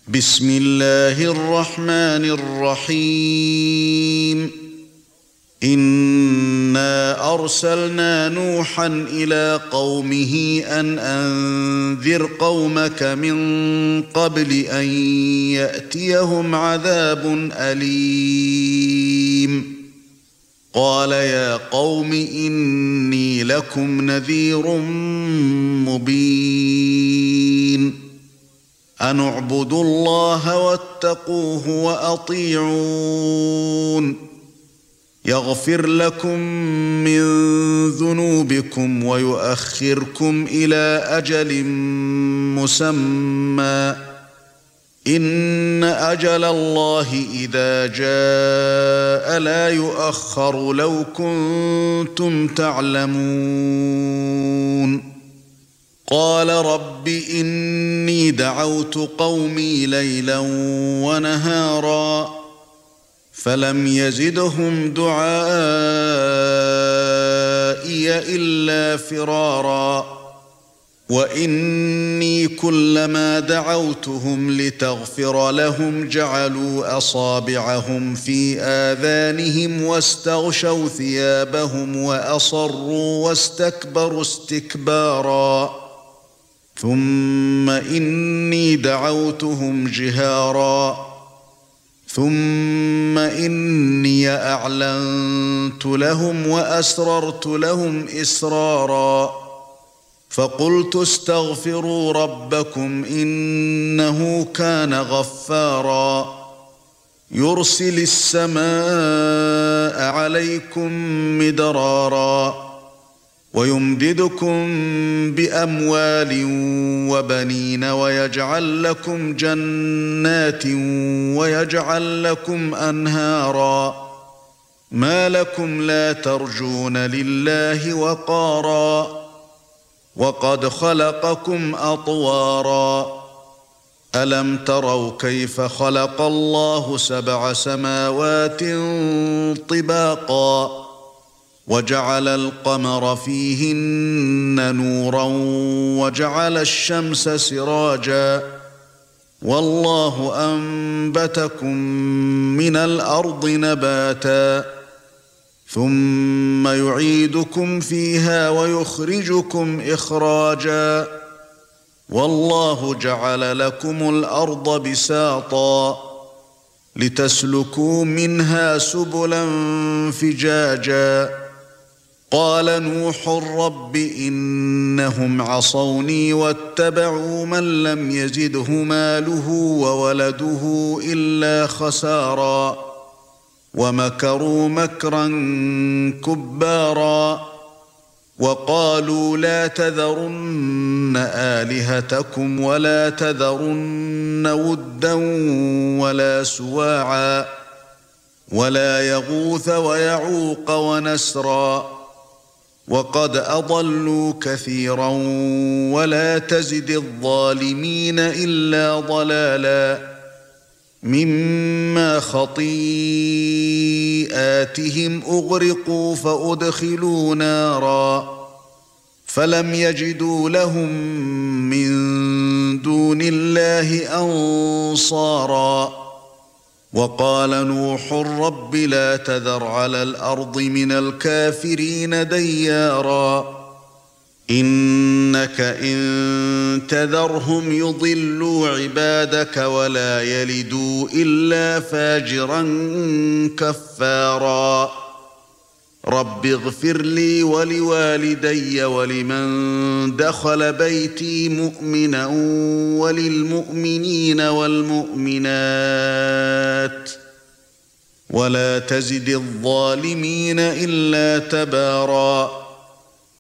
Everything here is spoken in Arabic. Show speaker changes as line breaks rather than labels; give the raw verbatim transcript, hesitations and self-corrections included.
بسم الله الرحمن الرحيم إنا أرسلنا نوحا إلى قومه أن أنذر قومك من قبل أن يأتيهم عذاب أليم قال يا قوم إني لكم نذير مبين أن اعبدوا الله واتقوه وأطيعون يغفر لكم من ذنوبكم ويؤخركم إلى أجل مسمى إن أجل الله إذا جاء لا يؤخر لو كنتم تعلمون قال رب إني دعوت قومي ليلا ونهارا فلم يزدهم دعائي إلا فرارا وإني كلما دعوتهم لتغفر لهم جعلوا أصابعهم في آذانهم واستغشوا ثيابهم وأصروا واستكبروا استكبارا ثم إني دعوتهم جهارا ثم إني أعلنت لهم وأسررت لهم إسرارا فقلت استغفروا ربكم إنه كان غفارا يرسل السماء عليكم مدرارا ويمددكم بأموال وبنين ويجعل لكم جنات ويجعل لكم أنهارا ما لكم لا ترجون لله وقارا وقد خلقكم أطوارا ألم تروا كيف خلق الله سبع سماوات طباقا وجعل القمر فيهن نورا وجعل الشمس سراجا والله أنبتكم من الأرض نباتا ثم يعيدكم فيها ويخرجكم إخراجا والله جعل لكم الأرض بساطا لتسلكوا منها سبلا فجاجا قال نوح رب إنهم عصوني واتبعوا من لم يزده ماله وولده إلا خسارا ومكروا مكرا كبارا وقالوا لا تذرن آلهتكم ولا تذرن ودا ولا سواعا ولا يغوث ويعوق ونسرا وقد أضلوا كثيرا ولا تزد الظالمين إلا ضلالا مما خطيئاتهم أغرقوا فأدخلوا نارا فلم يجدوا لهم من دون الله أنصارا وقال نوح رب لا تذر على الأرض من الكافرين ديارا إنك إن تذرهم يضلوا عبادك ولا يلدوا إلا فاجرا كفارا رب اغفر لي ولوالدي ولمن دخل بيتي مؤمنا وللمؤمنين والمؤمنات ولا تزد الظالمين إلا تبارا